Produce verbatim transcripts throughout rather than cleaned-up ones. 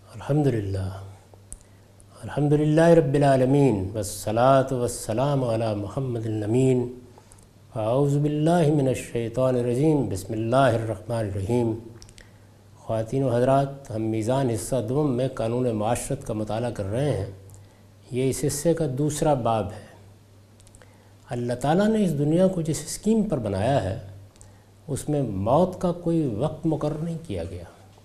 الحمدللہ الحمدللہ رب العالمین والصلاة والسلام علی محمد الامین اعوذ باللہ من الشیطان الرجیم بسم اللہ الرحمن الرحیم۔ خواتین و حضرات، ہم میزان حصہ دوم میں قانون معاشرت کا مطالعہ کر رہے ہیں۔ یہ اس حصے کا دوسرا باب ہے۔ اللہ تعالیٰ نے اس دنیا کو جس اسکیم پر بنایا ہے اس میں موت کا کوئی وقت مقرر نہیں کیا گیا۔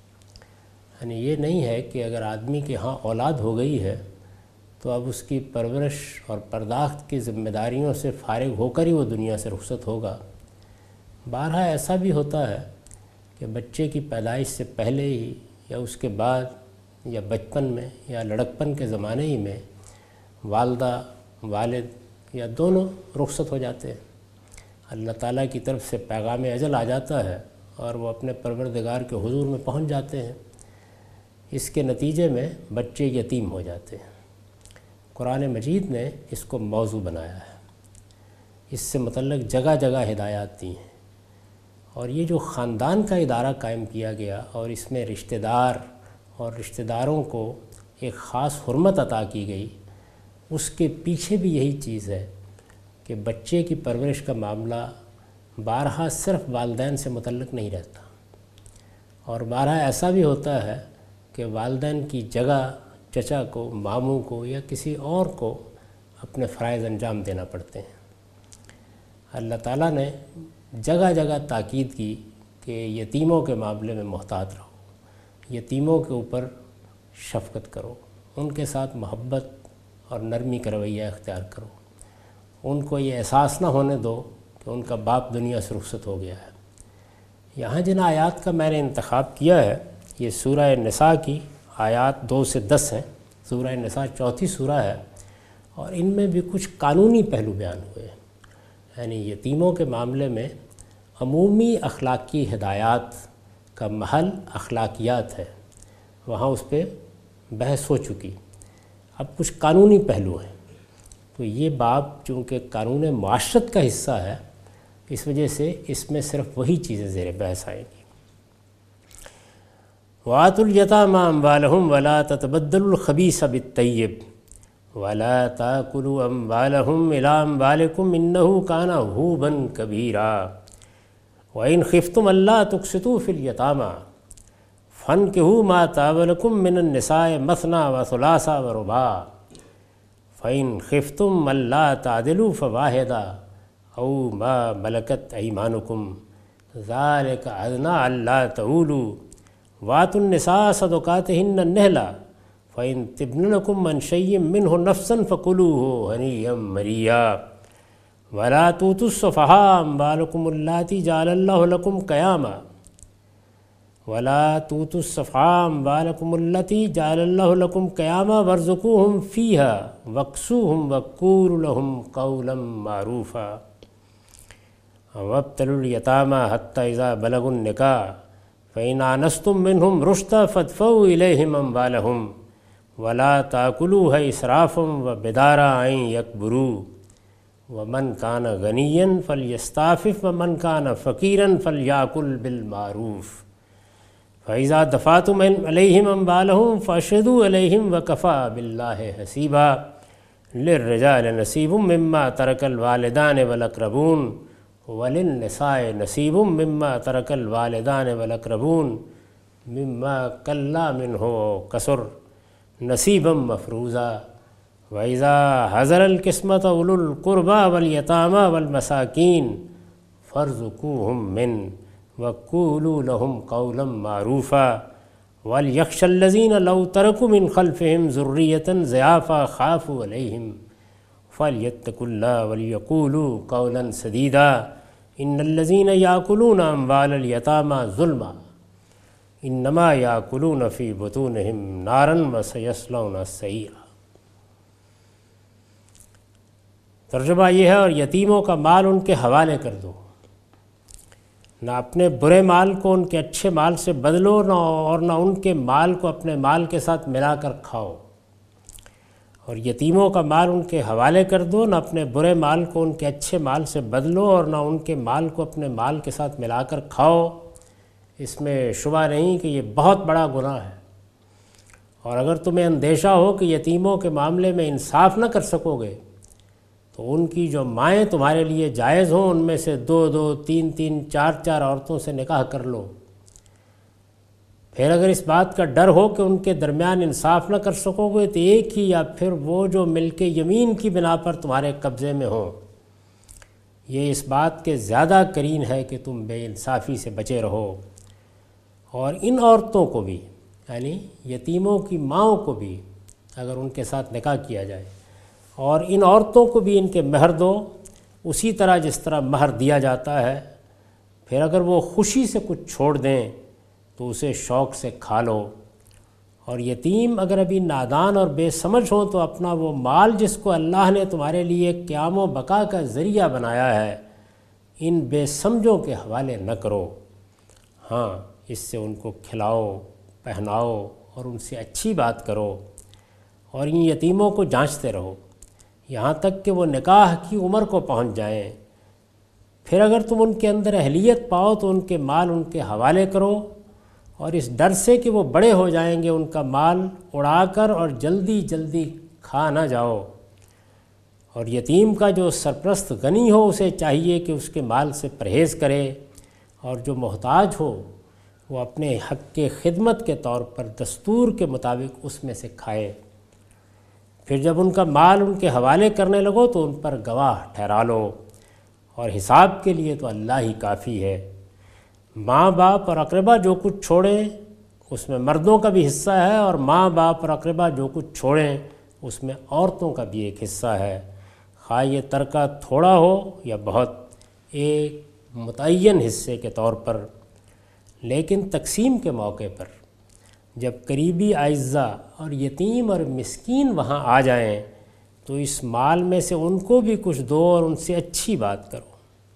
یعنی یہ نہیں ہے کہ اگر آدمی کے ہاں اولاد ہو گئی ہے تو اب اس کی پرورش اور پرداخت کی ذمہ داریوں سے فارغ ہو کر ہی وہ دنیا سے رخصت ہوگا۔ بارہا ایسا بھی ہوتا ہے کہ بچے کی پیدائش سے پہلے ہی یا اس کے بعد یا بچپن میں یا لڑکپن کے زمانے ہی میں والدہ والد یا دونوں رخصت ہو جاتے ہیں۔ اللہ تعالیٰ کی طرف سے پیغام اجل آ جاتا ہے اور وہ اپنے پروردگار کے حضور میں پہنچ جاتے ہیں۔ اس کے نتیجے میں بچے یتیم ہو جاتے ہیں۔ قرآن مجید نے اس کو موضوع بنایا ہے، اس سے متعلق جگہ جگہ ہدایات دی ہیں، اور یہ جو خاندان کا ادارہ قائم کیا گیا اور اس میں رشتہ دار اور رشتہ داروں کو ایک خاص حرمت عطا کی گئی، اس کے پیچھے بھی یہی چیز ہے کہ بچے کی پرورش کا معاملہ بارہا صرف والدین سے متعلق نہیں رہتا، اور بارہا ایسا بھی ہوتا ہے کہ والدین کی جگہ چچا کو، ماموں کو یا کسی اور کو اپنے فرائض انجام دینا پڑتے ہیں۔ اللہ تعالیٰ نے جگہ جگہ تاکید کی کہ یتیموں کے معاملے میں محتاط رہو، یتیموں کے اوپر شفقت کرو، ان کے ساتھ محبت اور نرمی کا رویہ اختیار کرو، ان کو یہ احساس نہ ہونے دو کہ ان کا باپ دنیا سے رخصت ہو گیا ہے۔ یہاں جن آیات کا میں نے انتخاب کیا ہے یہ سورہ نساء کی آیات دو سے دس ہیں۔ سورہ نساء چوتھی سورہ ہے اور ان میں بھی کچھ قانونی پہلو بیان ہوئے ہیں۔ یعنی یتیموں کے معاملے میں عمومی اخلاقی ہدایات کا محل اخلاقیات ہے، وہاں اس پہ بحث ہو چکی۔ اب کچھ قانونی پہلو ہیں، تو یہ باب چونکہ قانون معاشرت کا حصہ ہے اس وجہ سے اس میں صرف وہی چیزیں زیر بحث آئیں گی۔ وَآتُوا الْيَتَامَىٰ أَمْوَالَهُمْ وَلَا تَتَبَدَّلُوا الْخَبِيثَ بِالطَّيِّبِ وَلَا تَأْكُلُوا أَمْوَالَهُمْ إِلَىٰ أَمْوَالِكُمْ إِنَّهُ كَانَ حُوبًا كَبِيرًا وَإِنْ خِفْتُمْ أَلَّا تُقْسِطُوا فِي الْيَتَامَىٰ فَانكِحُوا مَا طَابَ لَكُم مِّنَ النِّسَاءِ مَثْنَىٰ وَثُلَاثَ وَرُبَاعَ فَإِنْ خِفْتُمْ أَلَّا تَعْدِلُوا فَوَاحِدَةً أَوْ مَا مَلَكَتْ أَيْمَانُكُمْ ذَٰلِكَ أَدْنَىٰ أَلَّا تَعُولُوا وَآتُوا النِّسَاءَ صَدُقَاتِهِنَّ نِحْلَةً فَإِن طِبْنَ لَكُم عَن شَيْءٍ مِّنْهُ نَفْسًا فَكُلُوهُ هَنِيئًا مَرِيًّا وَلَا تُؤْتُوا السُّفَهَاءَ أَمْوَالَكُمُ اللَّاتِي جَعَلَ اللَّهُ لَكُمْ قِيَامًا وَلَا تُؤْتُوا السُّفَهَاءَ أَمْوَالَكُمُ اللَّاتِي جَعَلَ اللَّهُ لَكُمْ قِيَامًا وَارْزُقُوهُمْ فِيهَا وَاكْسُوهُمْ وَقُولُوا لَهُمْ قَوْلًا مَّعْرُوفًا وَابْتَلُوا الْيَتَامَىٰ حَتَّىٰ إِذَا بَلَغُوا النِّكَاحَ فَإِنْ آنَسْتُم مِّنْهُمْ رُشْدًا فَادْفَعُوا إِلَيْهِمْ أَمْوَالَهُمْ وَلَا تَأْكُلُوهَا إِسْرَافًا وَبِدَارًا أَن يَكْبُرُوا وَمَنْ كَانَ غَنِيًّا فَلْيَسْتَعْفِفْ وَمَنْ كَانَ فَقِيرًا فَلْيَأْكُلْ بِالْمَعْرُوفِ فَإِذَا دَفَعْتُمْ إِلَيْهِمْ أَمْوَالَهُمْ فَأَشْهِدُوا عَلَيْهِمْ وَكَفَىٰ بِاللَّهِ حَسِيبًا لِلرِّجَالِ نَصِيبٌ مِّمَّا تَرَكَ الْوَالِدَانِ وَالْأَقْرَبُونَ وَلِلنِّسَاءِ نَصِيبٌ مِّمَّا تَرَكَ الْوَالِدَانِ وَالْأَقْرَبُونَ مِمَّا قَلَّ مِنْهُ وَكَثُرَ نَصِيبًا مَّفْرُوضًا وَإِذَا حَضَرَ الْقِسْمَةَ أُولُو الْقُرْبَىٰ وَالْيَتَامَىٰ وَالْمَسَاكِينِ فَارْزُقُوهُم مِّنْهُ وَقُولُوا لَهُمْ قَوْلًا مَّعْرُوفًا وَلْيَخْشَ الَّذِينَ لَوْ تَرَكُوا مِنْ خَلْفِهِمْ ذُرِّيَّةً ضِعَافًا خَافُوا عَلَيْهِمْ فَلْيَتَّقُوا اللَّهَ وَلْيَقُولُوا قَوْلًا سَدِيدًا إِنَّ الَّذِينَ يَأْكُلُونَ أَمْوَالَ الْيَتَامَىٰ ظُلْمًا إِنَّمَا يَأْكُلُونَ فِي بُطُونِهِمْ نَارًا وَسَيَصْلَوْنَ سَعِيرًا۔ ترجمہ یہ ہے، اور یتیموں کا مال ان کے حوالے کر دو، نہ اپنے برے مال کو ان کے اچھے مال سے بدلو، نہ اور نہ ان کے مال کو اپنے مال کے ساتھ ملا کر کھاؤ۔ اور یتیموں کا مال ان کے حوالے کر دو، نہ اپنے برے مال کو ان کے اچھے مال سے بدلو اور نہ ان کے مال کو اپنے مال کے ساتھ ملا کر کھاؤ۔ اس میں شبہ نہیں کہ یہ بہت بڑا گناہ ہے، اور اگر تمہیں اندیشہ ہو کہ یتیموں کے معاملے میں انصاف نہ کر سکو گے تو ان کی جو مائیں تمہارے لیے جائز ہوں ان میں سے دو دو تین تین چار چار عورتوں سے نکاح کر لو۔ پھر اگر اس بات کا ڈر ہو کہ ان کے درمیان انصاف نہ کر سکو گے تو ایک ہی یا پھر وہ جو ملک یمین کی بنا پر تمہارے قبضے میں ہوں، یہ اس بات کے زیادہ قرین ہے کہ تم بے انصافی سے بچے رہو۔ اور ان عورتوں کو بھی، یعنی یتیموں کی ماؤں کو بھی اگر ان کے ساتھ نکاح کیا جائے، اور ان عورتوں کو بھی ان کے مہر دو اسی طرح جس طرح مہر دیا جاتا ہے۔ پھر اگر وہ خوشی سے کچھ چھوڑ دیں تو اسے شوق سے کھا لو۔ اور یتیم اگر ابھی نادان اور بے سمجھ ہوں تو اپنا وہ مال جس کو اللہ نے تمہارے لیے قیام و بقا کا ذریعہ بنایا ہے ان بے سمجھوں کے حوالے نہ کرو۔ ہاں، اس سے ان کو کھلاؤ، پہناؤ اور ان سے اچھی بات کرو، اور ان یتیموں کو جانچتے رہو یہاں تک کہ وہ نکاح کی عمر کو پہنچ جائیں۔ پھر اگر تم ان کے اندر اہلیت پاؤ تو ان کے مال ان کے حوالے کرو، اور اس ڈر سے کہ وہ بڑے ہو جائیں گے ان کا مال اڑا کر اور جلدی جلدی کھا نہ جاؤ۔ اور یتیم کا جو سرپرست غنی ہو اسے چاہیے کہ اس کے مال سے پرہیز کرے، اور جو محتاج ہو وہ اپنے حق کے خدمت کے طور پر دستور کے مطابق اس میں سے کھائے۔ پھر جب ان کا مال ان کے حوالے کرنے لگو تو ان پر گواہ ٹھہرا لو، اور حساب کے لیے تو اللہ ہی کافی ہے۔ ماں باپ اور اقربا جو کچھ چھوڑیں اس میں مردوں کا بھی حصہ ہے، اور ماں باپ اور اقربا جو کچھ چھوڑیں اس میں عورتوں کا بھی ایک حصہ ہے، خواہ یہ ترکہ تھوڑا ہو یا بہت، ایک متعین حصے کے طور پر۔ لیکن تقسیم کے موقع پر جب قریبی اعزاء اور یتیم اور مسکین وہاں آ جائیں تو اس مال میں سے ان کو بھی کچھ دو اور ان سے اچھی بات کرو۔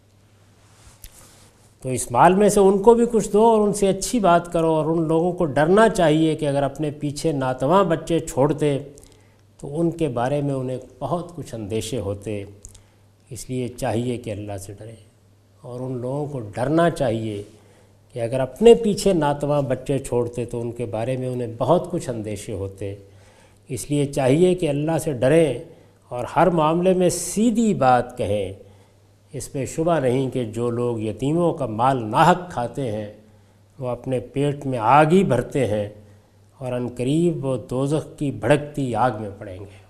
تو اس مال میں سے ان کو بھی کچھ دو اور ان سے اچھی بات کرو، اور ان لوگوں کو ڈرنا چاہیے کہ اگر اپنے پیچھے ناتواں بچے چھوڑتے تو ان کے بارے میں انہیں بہت کچھ اندیشے ہوتے۔ اس لیے چاہیے کہ اللہ سے ڈریں، اور ان لوگوں کو ڈرنا چاہیے کہ اگر اپنے پیچھے ناتواں بچے چھوڑتے تو ان کے بارے میں انہیں بہت کچھ اندیشے ہوتے۔ اس لیے چاہیے کہ اللہ سے ڈریں اور ہر معاملے میں سیدھی بات کہیں۔ اس میں شبہ نہیں کہ جو لوگ یتیموں کا مال ناحق کھاتے ہیں وہ اپنے پیٹ میں آگ ہی بھرتے ہیں، اور عنقریب وہ دوزخ کی بھڑکتی آگ میں پڑیں گے۔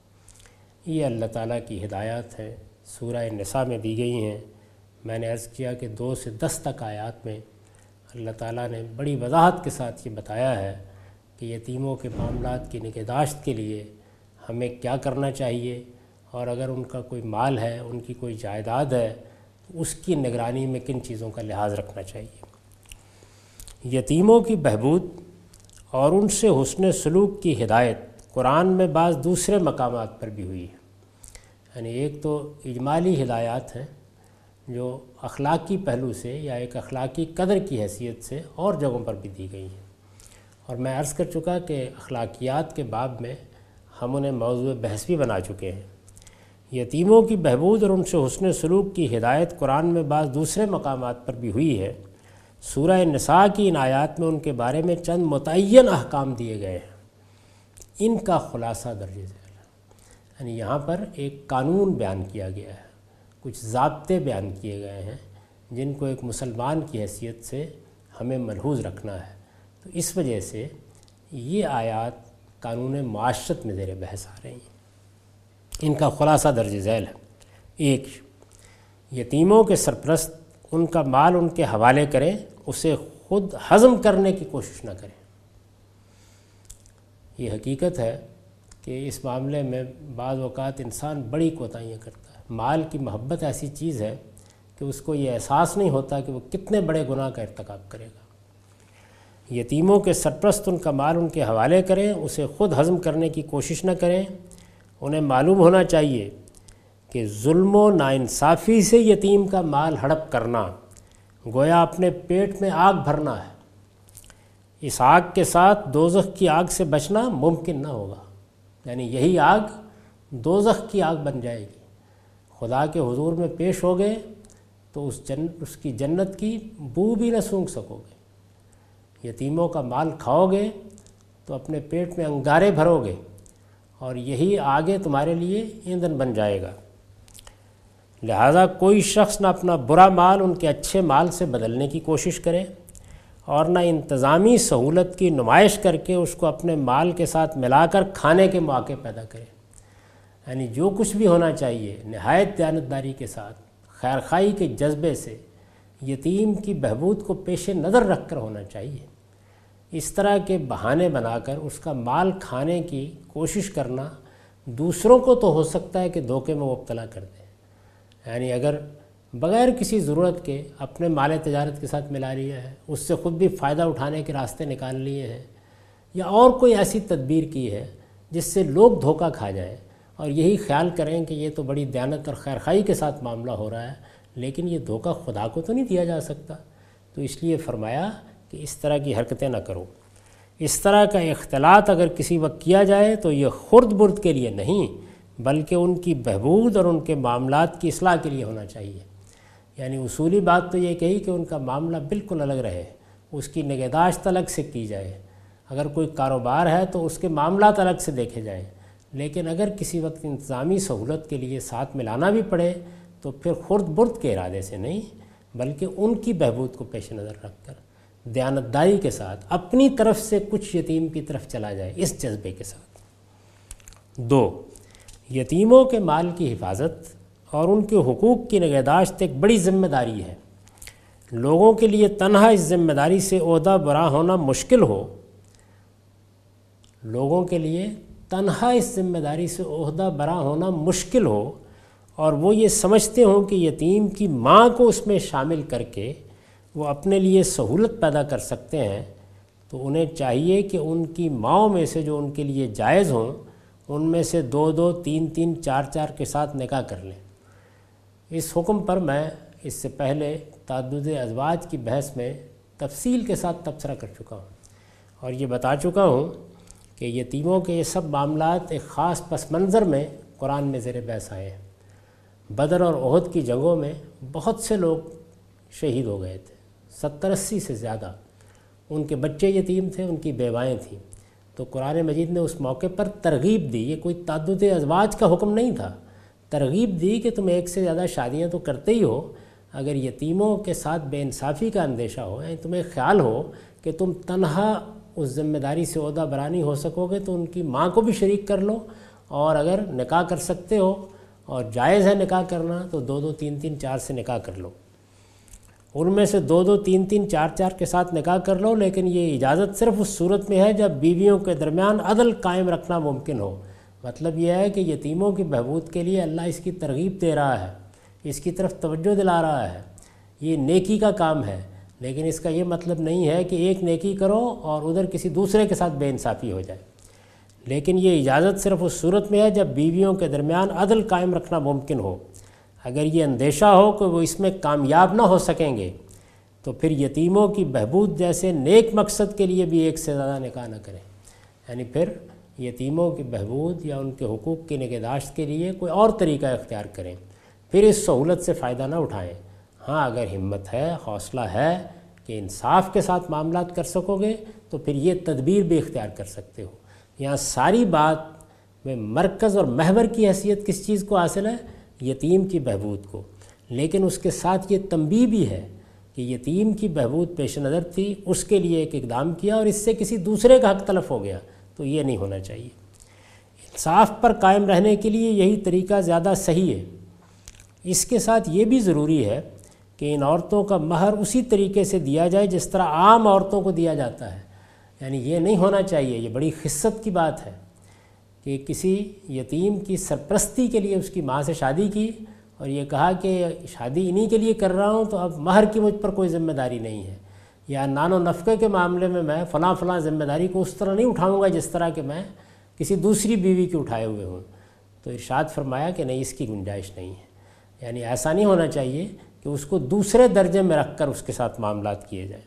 یہ اللہ تعالیٰ کی ہدایات ہیں، سورہ نساء میں دی گئی ہیں۔ میں نے عرض کیا کہ دو سے دس تک آیات میں اللہ تعالیٰ نے بڑی وضاحت کے ساتھ یہ بتایا ہے کہ یتیموں کے معاملات کی نگہداشت کے لیے ہمیں کیا کرنا چاہیے، اور اگر ان کا کوئی مال ہے، ان کی کوئی جائیداد ہے تو اس کی نگرانی میں کن چیزوں کا لحاظ رکھنا چاہیے۔ یتیموں کی بہبود اور ان سے حسن سلوک کی ہدایت قرآن میں بعض دوسرے مقامات پر بھی ہوئی ہے۔ یعنی ایک تو اجمالی ہدایات ہیں جو اخلاقی پہلو سے یا ایک اخلاقی قدر کی حیثیت سے اور جگہوں پر بھی دی گئی ہیں، اور میں عرض کر چکا کہ اخلاقیات کے باب میں ہم انہیں موضوع بحث بھی بنا چکے ہیں۔ یتیموں کی بہبود اور ان سے حسن سلوک کی ہدایت قرآن میں بعض دوسرے مقامات پر بھی ہوئی ہے۔ سورہ نساء کی ان آیات میں ان کے بارے میں چند متعین احکام دیے گئے ہیں، ان کا خلاصہ درج ذیل ہے۔ یعنی یہاں پر ایک قانون بیان کیا گیا ہے، کچھ ضابطے بیان کیے گئے ہیں جن کو ایک مسلمان کی حیثیت سے ہمیں ملحوظ رکھنا ہے۔ تو اس وجہ سے یہ آیات قانون معاشرت میں زیر بحث آ رہی ہیں۔ ان کا خلاصہ درج ذیل ہے۔ ایک، یتیموں کے سرپرست ان کا مال ان کے حوالے کریں، اسے خود ہضم کرنے کی کوشش نہ کریں۔ یہ حقیقت ہے کہ اس معاملے میں بعض اوقات انسان بڑی کوتاہیاں کرتا ہے۔ مال کی محبت ایسی چیز ہے کہ اس کو یہ احساس نہیں ہوتا کہ وہ کتنے بڑے گناہ کا ارتکاب کرے گا۔ یتیموں کے سرپرست ان کا مال ان کے حوالے کریں، اسے خود ہضم کرنے کی کوشش نہ کریں۔ انہیں معلوم ہونا چاہیے کہ ظلم و ناانصافی سے یتیم کا مال ہڑپ کرنا گویا اپنے پیٹ میں آگ بھرنا ہے۔ اس آگ کے ساتھ دوزخ کی آگ سے بچنا ممکن نہ ہوگا، یعنی یہی آگ دوزخ کی آگ بن جائے گی۔ خدا کے حضور میں پیش ہو گئے تو اس جن اس کی جنت کی بو بھی نہ سونگھ سکو گے۔ یتیموں کا مال کھاؤ گے تو اپنے پیٹ میں انگارے بھرو گے اور یہی آگے تمہارے لیے ایندھن بن جائے گا۔ لہذا کوئی شخص نہ اپنا برا مال ان کے اچھے مال سے بدلنے کی کوشش کرے اور نہ انتظامی سہولت کی نمائش کر کے اس کو اپنے مال کے ساتھ ملا کر کھانے کے مواقع پیدا کرے۔ یعنی جو کچھ بھی ہونا چاہیے نہایت دیانتداری کے ساتھ، خیرخواہی کے جذبے سے، یتیم کی بہبود کو پیش نظر رکھ کر ہونا چاہیے۔ اس طرح کے بہانے بنا کر اس کا مال کھانے کی کوشش کرنا دوسروں کو تو ہو سکتا ہے کہ دھوکے میں مبتلا کر دے، یعنی اگر بغیر کسی ضرورت کے اپنے مال تجارت کے ساتھ ملا لیا ہے، اس سے خود بھی فائدہ اٹھانے کے راستے نکال لیے ہیں، یا اور کوئی ایسی تدبیر کی ہے جس سے لوگ دھوکہ کھا جائیں اور یہی خیال کریں کہ یہ تو بڑی دیانت اور خیرخواہی کے ساتھ معاملہ ہو رہا ہے، لیکن یہ دھوکہ خدا کو تو نہیں دیا جا سکتا۔ تو اس لیے فرمایا کہ اس طرح کی حرکتیں نہ کرو۔ اس طرح کا اختلاط اگر کسی وقت کیا جائے تو یہ خرد برد کے لیے نہیں بلکہ ان کی بہبود اور ان کے معاملات کی اصلاح کے لیے ہونا چاہیے۔ یعنی اصولی بات تو یہ کہی کہ ان کا معاملہ بالکل الگ رہے، اس کی نگہداشت الگ سے کی جائے۔ اگر کوئی کاروبار ہے تو اس کے معاملات الگ سے دیکھے جائیں، لیکن اگر کسی وقت انتظامی سہولت کے لیے ساتھ ملانا بھی پڑے تو پھر خرد برد کے ارادے سے نہیں بلکہ ان کی بہبود کو پیش نظر رکھ کر دیانتداری کے ساتھ اپنی طرف سے کچھ یتیم کی طرف چلا جائے، اس جذبے کے ساتھ۔ دو، یتیموں کے مال کی حفاظت اور ان کے حقوق کی نگہداشت ایک بڑی ذمہ داری ہے۔ لوگوں کے لیے تنہا اس ذمہ داری سے عہدہ برا ہونا مشکل ہو لوگوں کے لیے تنہا اس ذمہ داری سے عہدہ برا ہونا مشکل ہو اور وہ یہ سمجھتے ہوں کہ یتیم کی ماں کو اس میں شامل کر کے وہ اپنے لیے سہولت پیدا کر سکتے ہیں، تو انہیں چاہیے کہ ان کی ماؤں میں سے جو ان کے لیے جائز ہوں ان میں سے دو دو تین تین چار چار کے ساتھ نکاح کر لیں۔ اس حکم پر میں اس سے پہلے تعدد ازواج کی بحث میں تفصیل کے ساتھ تبصرہ کر چکا ہوں اور یہ بتا چکا ہوں کہ یتیموں کے یہ سب معاملات ایک خاص پس منظر میں قرآن میں زیر بحث آئے ہیں۔ بدر اور احد کی جنگوں میں بہت سے لوگ شہید ہو گئے تھے، ستر اسی سے زیادہ، ان کے بچے یتیم تھے، ان کی بیوائیں تھیں، تو قرآن مجید نے اس موقع پر ترغیب دی۔ یہ کوئی تعدد ازواج کا حکم نہیں تھا، ترغیب دی کہ تم ایک سے زیادہ شادیاں تو کرتے ہی ہو، اگر یتیموں کے ساتھ بے انصافی کا اندیشہ ہو، یعنی تمہیں خیال ہو کہ تم تنہا اس ذمہ داری سے عہدہ برانی ہو سکو گے تو ان کی ماں کو بھی شریک کر لو، اور اگر نکاح کر سکتے ہو اور جائز ہے نکاح کرنا تو دو دو تین تین چار سے نکاح کر لو۔ ان میں سے دو دو تین تین چار چار کے ساتھ نکاح کر لو، لیکن یہ اجازت صرف اس صورت میں ہے جب بیویوں کے درمیان عدل قائم رکھنا ممکن ہو۔ مطلب یہ ہے کہ یتیموں کی بہبود کے لیے اللہ اس کی ترغیب دے رہا ہے، اس کی طرف توجہ دلا رہا ہے، یہ نیکی کا کام ہے، لیکن اس کا یہ مطلب نہیں ہے کہ ایک نیکی کرو اور ادھر کسی دوسرے کے ساتھ بے انصافی ہو جائے۔ لیکن یہ اجازت صرف اس صورت میں ہے جب بیویوں کے درمیان عدل قائم رکھنا ممکن ہو۔ اگر یہ اندیشہ ہو کہ وہ اس میں کامیاب نہ ہو سکیں گے تو پھر یتیموں کی بہبود جیسے نیک مقصد کے لیے بھی ایک سے زیادہ نکاح نہ کریں، یعنی پھر یتیموں کی بہبود یا ان کے حقوق کی نگہداشت کے لیے کوئی اور طریقہ اختیار کریں، پھر اس سہولت سے فائدہ نہ اٹھائیں۔ ہاں اگر ہمت ہے، حوصلہ ہے کہ انصاف کے ساتھ معاملات کر سکو گے تو پھر یہ تدبیر بھی اختیار کر سکتے ہو۔ یہاں ساری بات میں مرکز اور محور کی حیثیت کس چیز کو حاصل ہے؟ یتیم کی بہبود کو، لیکن اس کے ساتھ یہ تنبیہ بھی ہے کہ یتیم کی بہبود پیش نظر تھی، اس کے لیے ایک اقدام کیا اور اس سے کسی دوسرے کا حق تلف ہو گیا، تو یہ نہیں ہونا چاہیے۔ انصاف پر قائم رہنے کے لیے یہی طریقہ زیادہ صحیح ہے۔ اس کے ساتھ یہ بھی ضروری ہے کہ ان عورتوں کا مہر اسی طریقے سے دیا جائے جس طرح عام عورتوں کو دیا جاتا ہے، یعنی یہ نہیں ہونا چاہیے، یہ بڑی خست کی بات ہے کہ کسی یتیم کی سرپرستی کے لیے اس کی ماں سے شادی کی اور یہ کہا کہ شادی انہی کے لیے کر رہا ہوں تو اب مہر کی مجھ پر کوئی ذمہ داری نہیں ہے، یا نان و نفقے کے معاملے میں میں فلاں فلاں ذمہ داری کو اس طرح نہیں اٹھاؤں گا جس طرح کہ میں کسی دوسری بیوی کی اٹھائے ہوئے ہوں۔ تو ارشاد فرمایا کہ نہیں، اس کی گنجائش نہیں ہے، یعنی ایسا نہیں ہونا چاہیے کہ اس کو دوسرے درجے میں رکھ کر اس کے ساتھ معاملات کیے جائیں۔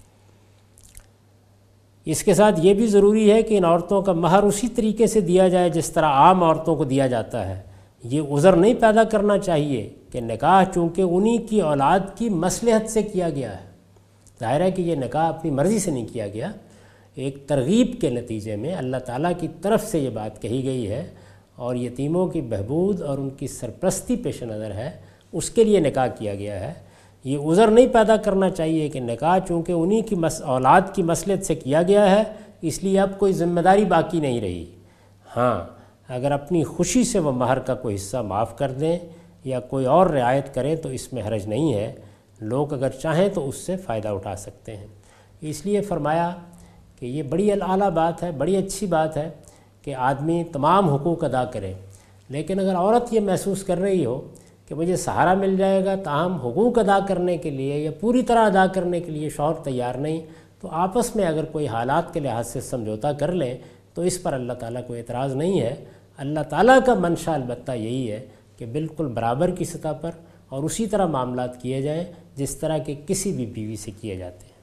اس کے ساتھ یہ بھی ضروری ہے کہ ان عورتوں کا مہر اسی طریقے سے دیا جائے جس طرح عام عورتوں کو دیا جاتا ہے۔ یہ عذر نہیں پیدا کرنا چاہیے کہ نکاح چونکہ انہی کی اولاد کی مصلحت سے کیا گیا ہے، ظاہر ہے کہ یہ نکاح اپنی مرضی سے نہیں کیا گیا، ایک ترغیب کے نتیجے میں اللہ تعالیٰ کی طرف سے یہ بات کہی گئی ہے اور یتیموں کی بہبود اور ان کی سرپرستی پیش نظر ہے، اس کے لیے نکاح کیا گیا ہے۔ یہ عذر نہیں پیدا کرنا چاہیے کہ نکاح چونکہ انہی کی مس اولاد کی مصلحت سے کیا گیا ہے اس لیے اب کوئی ذمہ داری باقی نہیں رہی۔ ہاں، اگر اپنی خوشی سے وہ مہر کا کوئی حصہ معاف کر دیں یا کوئی اور رعایت کریں تو اس میں حرج نہیں ہے، لوگ اگر چاہیں تو اس سے فائدہ اٹھا سکتے ہیں۔ اس لیے فرمایا کہ یہ بڑی اعلیٰ بات ہے، بڑی اچھی بات ہے کہ آدمی تمام حقوق ادا کرے، لیکن اگر عورت یہ محسوس کر رہی ہو کہ مجھے سہارا مل جائے گا تاہم حقوق ادا کرنے کے لیے یا پوری طرح ادا کرنے کے لیے شوہر تیار نہیں، تو آپس میں اگر کوئی حالات کے لحاظ سے سمجھوتا کر لیں تو اس پر اللہ تعالیٰ کو اعتراض نہیں ہے۔ اللہ تعالیٰ کا منشا البتہ یہی ہے کہ بالکل برابر کی سطح پر اور اسی طرح معاملات کیے جائیں جس طرح کے کسی بھی بیوی سے کیے جاتے ہیں۔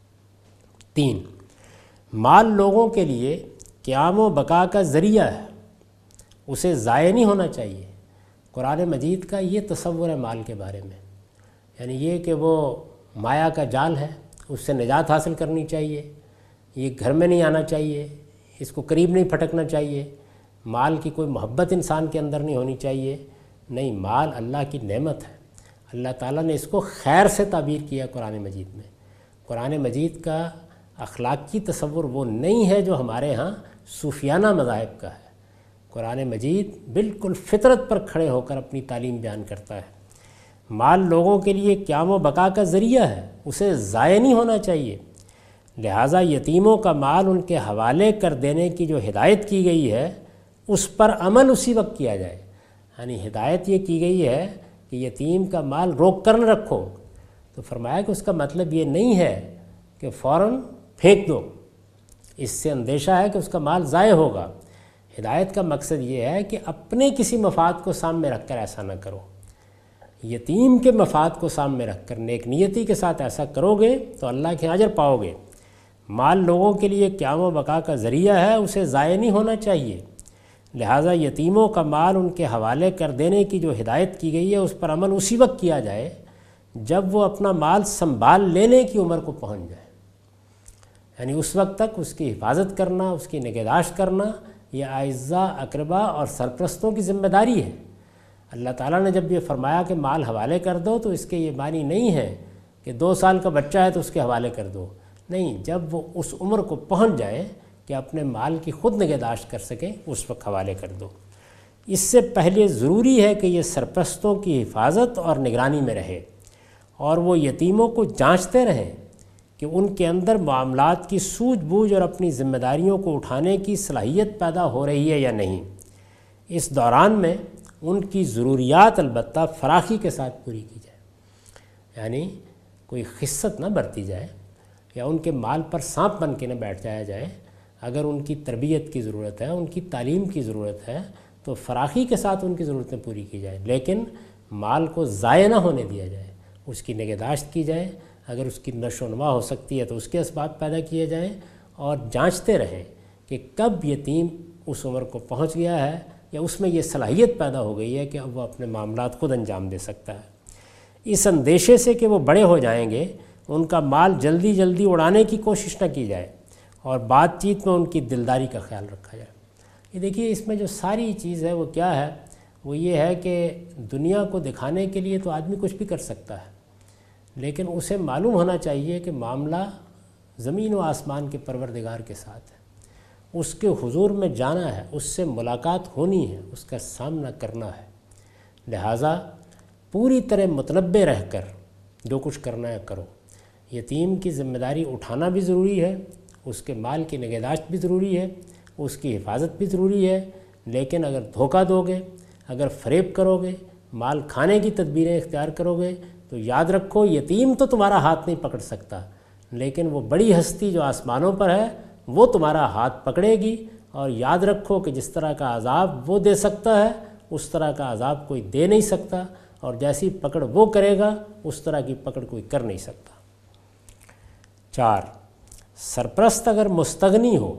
تین، مال لوگوں کے لیے قیام و بقا کا ذریعہ ہے، اسے ضائع نہیں ہونا چاہیے۔ قرآن مجید کا یہ تصور ہے مال کے بارے میں، یعنی یہ کہ وہ مایا کا جال ہے، اس سے نجات حاصل کرنی چاہیے، یہ گھر میں نہیں آنا چاہیے، اس کو قریب نہیں پھٹکنا چاہیے، مال کی کوئی محبت انسان کے اندر نہیں ہونی چاہیے۔ نہیں، مال اللہ کی نعمت ہے، اللہ تعالیٰ نے اس کو خیر سے تعبیر کیا قرآن مجید میں۔ قرآن مجید کا اخلاقی تصور وہ نہیں ہے جو ہمارے ہاں صوفیانہ مذاہب کا ہے۔ قرآن مجید بالکل فطرت پر کھڑے ہو کر اپنی تعلیم بیان کرتا ہے۔ مال لوگوں کے لیے قیام و بقا کا ذریعہ ہے، اسے ضائع نہیں ہونا چاہیے، لہٰذا یتیموں کا مال ان کے حوالے کر دینے کی جو ہدایت کی گئی ہے اس پر عمل اسی وقت کیا جائے۔ یعنی ہدایت یہ کی گئی ہے کہ یتیم کا مال روک کر نہ رکھو، تو فرمایا کہ اس کا مطلب یہ نہیں ہے کہ فوراً پھینک دو، اس سے اندیشہ ہے کہ اس کا مال ضائع ہوگا۔ ہدایت کا مقصد یہ ہے کہ اپنے کسی مفاد کو سامنے رکھ کر ایسا نہ کرو، یتیم کے مفاد کو سامنے رکھ کر نیک نیتی کے ساتھ ایسا کرو گے تو اللہ کے اجر پاؤ گے۔ مال لوگوں کے لیے قیام و بقا کا ذریعہ ہے، اسے ضائع نہیں ہونا چاہیے، لہٰذا یتیموں کا مال ان کے حوالے کر دینے کی جو ہدایت کی گئی ہے اس پر عمل اسی وقت کیا جائے جب وہ اپنا مال سنبھال لینے کی عمر کو پہنچ جائے، یعنی اس وقت تک اس کی حفاظت کرنا، اس کی نگہداشت کرنا یہ اعزاء، اقربا اور سرپرستوں کی ذمہ داری ہے۔ اللہ تعالیٰ نے جب یہ فرمایا کہ مال حوالے کر دو تو اس کے یہ معنی نہیں ہے کہ دو سال کا بچہ ہے تو اس کے حوالے کر دو، نہیں، جب وہ اس عمر کو پہنچ جائے کہ اپنے مال کی خود نگہداشت کر سکیں اس وقت حوالے کر دو۔ اس سے پہلے ضروری ہے کہ یہ سرپرستوں کی حفاظت اور نگرانی میں رہے اور وہ یتیموں کو جانچتے رہیں کہ ان کے اندر معاملات کی سوجھ بوجھ اور اپنی ذمہ داریوں کو اٹھانے کی صلاحیت پیدا ہو رہی ہے یا نہیں۔ اس دوران میں ان کی ضروریات البتہ فراخی کے ساتھ پوری کی جائے، یعنی کوئی خست نہ برتی جائے یا ان کے مال پر سانپ بن کے نہ بیٹھ جایا جائے۔ اگر ان کی تربیت کی ضرورت ہے، ان کی تعلیم کی ضرورت ہے تو فراخی کے ساتھ ان کی ضرورتیں پوری کی جائیں، لیکن مال کو ضائع نہ ہونے دیا جائے، اس کی نگہداشت کی جائے، اگر اس کی نشو و نما ہو سکتی ہے تو اس کے اسباب پیدا کیے جائیں اور جانچتے رہیں کہ کب یتیم اس عمر کو پہنچ گیا ہے یا اس میں یہ صلاحیت پیدا ہو گئی ہے کہ اب وہ اپنے معاملات خود انجام دے سکتا ہے۔ اس اندیشے سے کہ وہ بڑے ہو جائیں گے ان کا مال جلدی جلدی اڑانے کی کوشش نہ کی جائے اور بات چیت میں ان کی دلداری کا خیال رکھا جائے۔ یہ دیکھیے اس میں جو ساری چیز ہے وہ کیا ہے، وہ یہ ہے کہ دنیا کو دکھانے کے لیے تو آدمی کچھ بھی کر سکتا ہے، لیکن اسے معلوم ہونا چاہیے کہ معاملہ زمین و آسمان کے پروردگار کے ساتھ ہے، اس کے حضور میں جانا ہے، اس سے ملاقات ہونی ہے، اس کا سامنا کرنا ہے، لہٰذا پوری طرح متنبع رہ کر جو کچھ کرنا ہے کرو۔ یتیم کی ذمہ داری اٹھانا بھی ضروری ہے، اس کے مال کی نگہداشت بھی ضروری ہے، اس کی حفاظت بھی ضروری ہے، لیکن اگر دھوکہ دو گے، اگر فریب کرو گے، مال کھانے کی تدبیریں اختیار کرو گے تو یاد رکھو یتیم تو تمہارا ہاتھ نہیں پکڑ سکتا، لیکن وہ بڑی ہستی جو آسمانوں پر ہے وہ تمہارا ہاتھ پکڑے گی، اور یاد رکھو کہ جس طرح کا عذاب وہ دے سکتا ہے اس طرح کا عذاب کوئی دے نہیں سکتا، اور جیسی پکڑ وہ کرے گا اس طرح کی پکڑ کوئی کر نہیں سکتا۔ چار، سرپرست اگر مستغنی ہو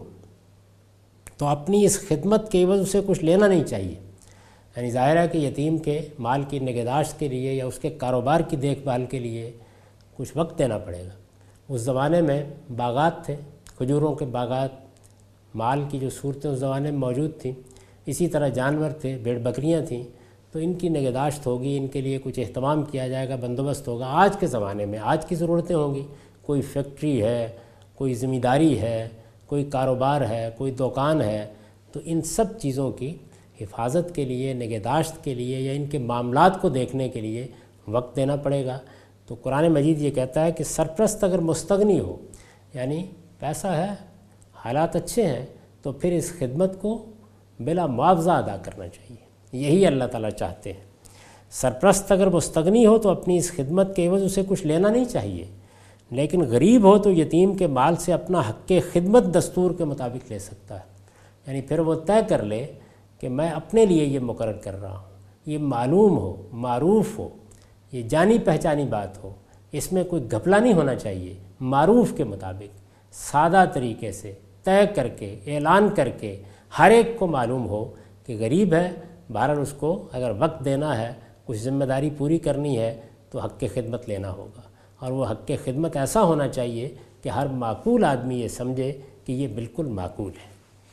تو اپنی اس خدمت کے عوض اسے کچھ لینا نہیں چاہیے، یعنی ظاہر ہے کہ یتیم کے مال کی نگہداشت کے لیے یا اس کے کاروبار کی دیکھ بھال کے لیے کچھ وقت دینا پڑے گا۔ اس زمانے میں باغات تھے، کھجوروں کے باغات، مال کی جو صورتیں اس زمانے میں موجود تھیں، اسی طرح جانور تھے، بھیڑ بکریاں تھیں، تو ان کی نگہداشت ہوگی، ان کے لیے کچھ اہتمام کیا جائے گا، بندوبست ہوگا۔ آج کے زمانے میں آج کی ضرورتیں ہوں گی، کوئی فیکٹری ہے، کوئی ذمہ داری ہے، کوئی کاروبار ہے، کوئی دکان ہے، تو ان سب چیزوں کی حفاظت کے لیے، نگہداشت کے لیے یا ان کے معاملات کو دیکھنے کے لیے وقت دینا پڑے گا۔ تو قرآن مجید یہ کہتا ہے کہ سرپرست اگر مستغنی ہو، یعنی پیسہ ہے، حالات اچھے ہیں، تو پھر اس خدمت کو بلا معاوضہ ادا کرنا چاہیے۔ یہی اللہ تعالیٰ چاہتے ہیں۔ سرپرست اگر مستغنی ہو تو اپنی اس خدمت کے عوض اسے کچھ لینا نہیں چاہیے، لیکن غریب ہو تو یتیم کے مال سے اپنا حق خدمت دستور کے مطابق لے سکتا ہے۔ یعنی پھر وہ طے کر لے کہ میں اپنے لیے یہ مقرر کر رہا ہوں، یہ معلوم ہو، معروف ہو، یہ جانی پہچانی بات ہو، اس میں کوئی گھپلا نہیں ہونا چاہیے، معروف کے مطابق سادہ طریقے سے طے کر کے اعلان کر کے ہر ایک کو معلوم ہو کہ غریب ہے، بہرحال اس کو اگر وقت دینا ہے، کچھ ذمہ داری پوری کرنی ہے تو حق خدمت لینا ہوگا، اور وہ حق خدمت ایسا ہونا چاہیے کہ ہر معقول آدمی یہ سمجھے کہ یہ بالکل معقول ہے۔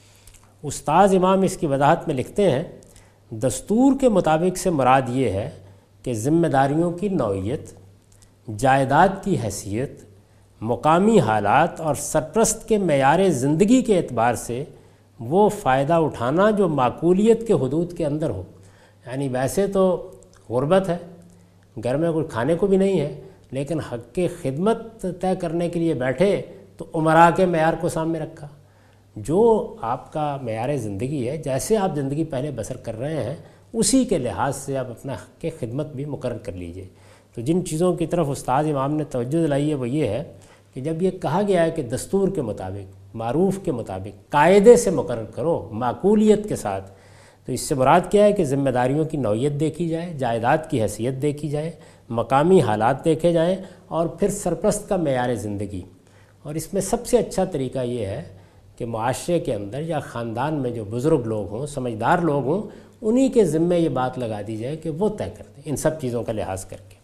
استاذ امام اس کی وضاحت میں لکھتے ہیں، دستور کے مطابق سے مراد یہ ہے کہ ذمہ داریوں کی نوعیت، جائیداد کی حیثیت، مقامی حالات اور سرپرست کے معیار زندگی کے اعتبار سے وہ فائدہ اٹھانا جو معقولیت کے حدود کے اندر ہو۔ یعنی ویسے تو غربت ہے، گھر میں کوئی کھانے کو بھی نہیں ہے، لیکن حق خدمت طے کرنے کے لیے بیٹھے تو عمرا کے معیار کو سامنے رکھا۔ جو آپ کا معیار زندگی ہے، جیسے آپ زندگی پہلے بسر کر رہے ہیں، اسی کے لحاظ سے آپ اپنا حق خدمت بھی مقرر کر لیجئے۔ تو جن چیزوں کی طرف استاد امام نے توجہ دلائی ہے وہ یہ ہے کہ جب یہ کہا گیا ہے کہ دستور کے مطابق، معروف کے مطابق، قاعدے سے مقرر کرو، معقولیت کے ساتھ، تو اس سے مراد کیا ہے کہ ذمہ داریوں کی نوعیت دیکھی جائے، جائیداد کی حیثیت دیکھی جائے، مقامی حالات دیکھے جائیں، اور پھر سرپرست کا معیار زندگی۔ اور اس میں سب سے اچھا طریقہ یہ ہے کہ معاشرے کے اندر یا خاندان میں جو بزرگ لوگ ہوں، سمجھدار لوگ ہوں، انہی کے ذمے یہ بات لگا دی جائے کہ وہ طے کر دیں ان سب چیزوں کا لحاظ کر کے۔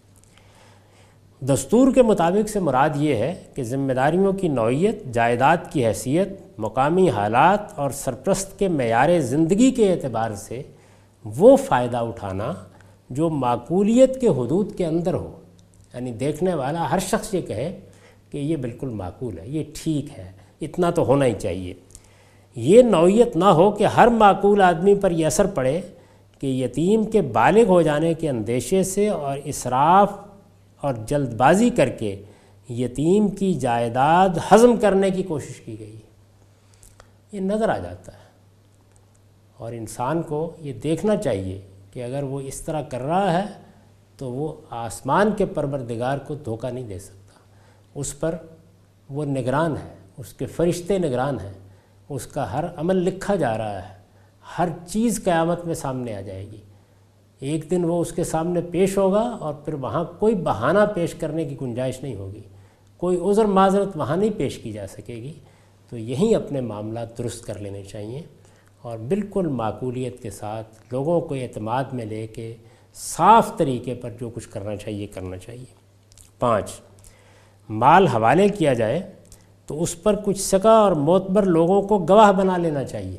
دستور کے مطابق سے مراد یہ ہے کہ ذمہ داریوں کی نوعیت، جائیداد کی حیثیت، مقامی حالات اور سرپرست کے معیار زندگی کے اعتبار سے وہ فائدہ اٹھانا جو معقولیت کے حدود کے اندر ہو۔ یعنی دیکھنے والا ہر شخص یہ کہے کہ یہ بالکل معقول ہے، یہ ٹھیک ہے، اتنا تو ہونا ہی چاہیے۔ یہ نوعیت نہ ہو کہ ہر معقول آدمی پر یہ اثر پڑے کہ یتیم کے بالغ ہو جانے کے اندیشے سے اور اسراف اور جلد بازی کر کے یتیم کی جائیداد ہضم کرنے کی کوشش کی گئی۔ یہ نظر آ جاتا ہے، اور انسان کو یہ دیکھنا چاہیے کہ اگر وہ اس طرح کر رہا ہے تو وہ آسمان کے پروردگار کو دھوکہ نہیں دے سکتا۔ اس پر وہ نگران ہے، اس کے فرشتے نگران ہیں، اس کا ہر عمل لکھا جا رہا ہے، ہر چیز قیامت میں سامنے آ جائے گی۔ ایک دن وہ اس کے سامنے پیش ہوگا، اور پھر وہاں کوئی بہانہ پیش کرنے کی گنجائش نہیں ہوگی، کوئی عذر معذرت وہاں نہیں پیش کی جا سکے گی۔ تو یہیں اپنے معاملات درست کر لینے چاہیے، اور بالکل معقولیت کے ساتھ لوگوں کو اعتماد میں لے کے صاف طریقے پر جو کچھ کرنا چاہیے کرنا چاہیے۔ پانچ، مال حوالے کیا جائے تو اس پر کچھ ثقہ اور معتبر لوگوں کو گواہ بنا لینا چاہیے،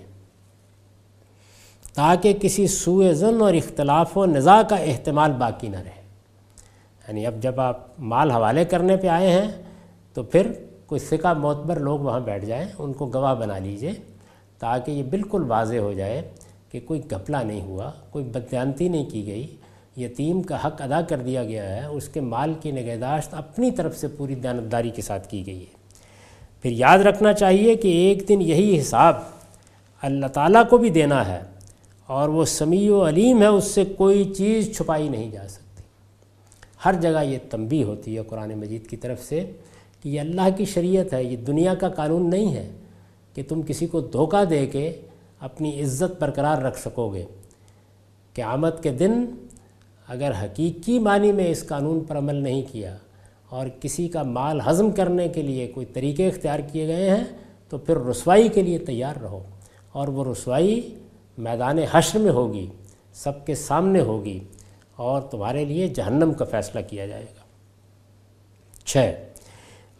تاکہ کسی سوء ظن اور اختلاف و نزاع کا احتمال باقی نہ رہے۔ یعنی اب جب آپ مال حوالے کرنے پہ آئے ہیں تو پھر کوئی ثقہ معتبر لوگ وہاں بیٹھ جائیں، ان کو گواہ بنا لیجئے، تاکہ یہ بالکل واضح ہو جائے کہ کوئی گھپلا نہیں ہوا، کوئی بددیانتی نہیں کی گئی، یتیم کا حق ادا کر دیا گیا ہے، اس کے مال کی نگہداشت اپنی طرف سے پوری دیانتداری کے ساتھ کی گئی ہے۔ پھر یاد رکھنا چاہیے کہ ایک دن یہی حساب اللہ تعالیٰ کو بھی دینا ہے، اور وہ سمیع و علیم ہے، اس سے کوئی چیز چھپائی نہیں جا سکتی۔ ہر جگہ یہ تنبیہ ہوتی ہے قرآن مجید کی طرف سے کہ یہ اللہ کی شریعت ہے، یہ دنیا کا قانون نہیں ہے کہ تم کسی کو دھوکہ دے کے اپنی عزت برقرار رکھ سکو گے۔ قیامت کے دن اگر حقیقی معنی میں اس قانون پر عمل نہیں کیا اور کسی کا مال ہضم کرنے کے لیے کوئی طریقے اختیار کیے گئے ہیں تو پھر رسوائی کے لیے تیار رہو، اور وہ رسوائی میدان حشر میں ہوگی، سب کے سامنے ہوگی، اور تمہارے لیے جہنم کا فیصلہ کیا جائے گا۔ چھ،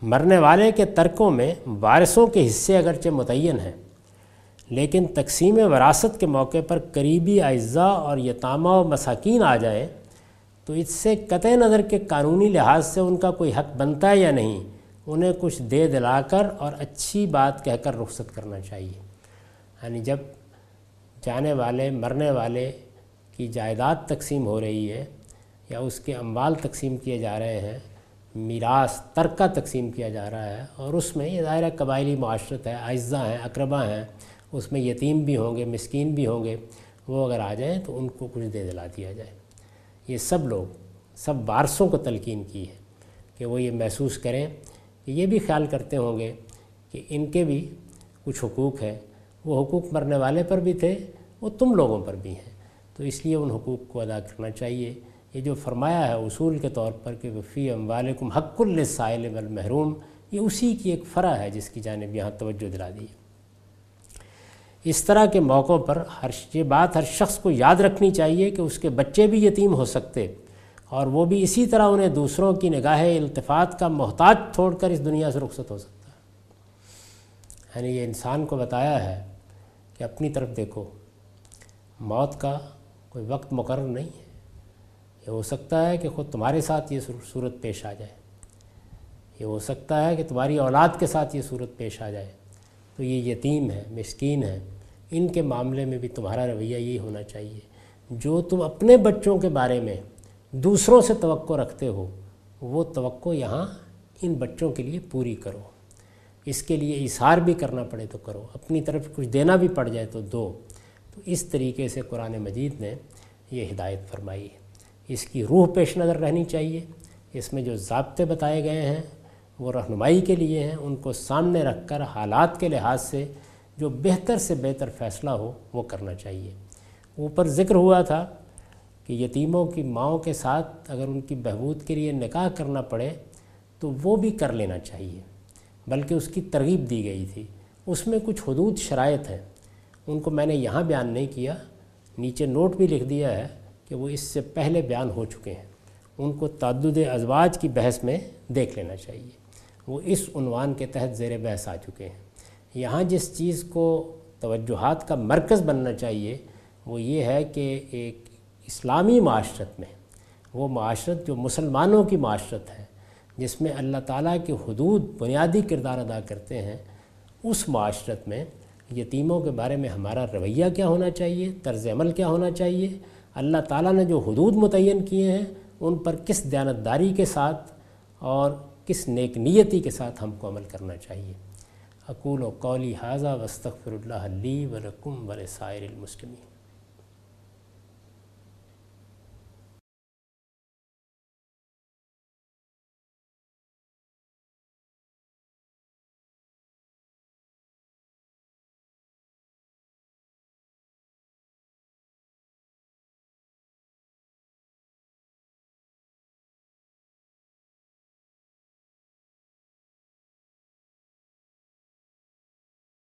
مرنے والے کے ترکوں میں وارثوں کے حصے اگرچہ متعین ہیں، لیکن تقسیم وراثت کے موقع پر قریبی اعزاء اور یتامہ و مساکین آ جائیں تو اس سے قطع نظر کے قانونی لحاظ سے ان کا کوئی حق بنتا ہے یا نہیں، انہیں کچھ دے دلا کر اور اچھی بات کہہ کر رخصت کرنا چاہیے۔ یعنی جب جانے والے مرنے والے کی جائیداد تقسیم ہو رہی ہے یا اس کے اموال تقسیم کیے جا رہے ہیں، میراث ترکہ تقسیم کیا جا رہا ہے، اور اس میں یہ ظاہرہ قبائلی معاشرت ہے، اعزاء ہیں، اقربا ہیں، اس میں یتیم بھی ہوں گے، مسکین بھی ہوں گے، وہ اگر آ جائیں تو ان کو کچھ دے دلا دیا جائے۔ یہ سب لوگ سب وارثوں کو تلقین کی ہے کہ وہ یہ محسوس کریں کہ یہ بھی خیال کرتے ہوں گے کہ ان کے بھی کچھ حقوق ہیں، وہ حقوق مرنے والے پر بھی تھے، وہ تم لوگوں پر بھی ہیں، تو اس لیے ان حقوق کو ادا کرنا چاہیے۔ یہ جو فرمایا ہے اصول کے طور پر کہ فی اموالکم حق للسائل والمحروم، یہ اسی کی ایک فرع ہے جس کی جانب یہاں توجہ دلا دی ہے۔ اس طرح کے موقعوں پر ہر یہ بات ہر شخص کو یاد رکھنی چاہیے کہ اس کے بچے بھی یتیم ہو سکتے، اور وہ بھی اسی طرح انہیں دوسروں کی نگاہ التفات کا محتاج چھوڑ کر اس دنیا سے رخصت ہو سکتا ہے۔ یعنی یہ انسان کو بتایا ہے کہ اپنی طرف دیکھو، موت کا کوئی وقت مقرر نہیں ہے، یہ ہو سکتا ہے کہ خود تمہارے ساتھ یہ صورت پیش آ جائے، یہ ہو سکتا ہے کہ تمہاری اولاد کے ساتھ یہ صورت پیش آ جائے، تو یہ یتیم ہے، مسکین ہے، ان کے معاملے میں بھی تمہارا رویہ یہی ہونا چاہیے۔ جو تم اپنے بچوں کے بارے میں دوسروں سے توقع رکھتے ہو، وہ توقع یہاں ان بچوں کے لیے پوری کرو، اس کے لیے ایثار بھی کرنا پڑے تو کرو، اپنی طرف کچھ دینا بھی پڑ جائے تو دو۔ تو اس طریقے سے قرآن مجید نے یہ ہدایت فرمائی ہے، اس کی روح پیش نظر رہنی چاہیے۔ اس میں جو ضابطے بتائے گئے ہیں وہ رہنمائی کے لیے ہیں، ان کو سامنے رکھ کر حالات کے لحاظ سے جو بہتر سے بہتر فیصلہ ہو وہ کرنا چاہیے۔ اوپر ذکر ہوا تھا کہ یتیموں کی ماؤں کے ساتھ اگر ان کی بہبود کے لیے نکاح کرنا پڑے تو وہ بھی کر لینا چاہیے، بلکہ اس کی ترغیب دی گئی تھی۔ اس میں کچھ حدود شرائط ہیں، ان کو میں نے یہاں بیان نہیں کیا، نیچے نوٹ بھی لکھ دیا ہے کہ وہ اس سے پہلے بیان ہو چکے ہیں، ان کو تعدد ازواج کی بحث میں دیکھ لینا چاہیے، وہ اس عنوان کے تحت زیر بحث آ چکے ہیں۔ یہاں جس چیز کو توجہات کا مرکز بننا چاہیے وہ یہ ہے کہ ایک اسلامی معاشرت میں، وہ معاشرت جو مسلمانوں کی معاشرت ہے، جس میں اللہ تعالیٰ کی حدود بنیادی کردار ادا کرتے ہیں، اس معاشرت میں یتیموں کے بارے میں ہمارا رویہ کیا ہونا چاہیے، طرز عمل کیا ہونا چاہیے، اللہ تعالیٰ نے جو حدود متعین کیے ہیں ان پر کس دیانتداری کے ساتھ اور کس نیک نیتی کے ساتھ ہم کو عمل کرنا چاہیے۔ اقول قولی ھذا واستغفر اللہ لی ولکم ولسائر المسلمین۔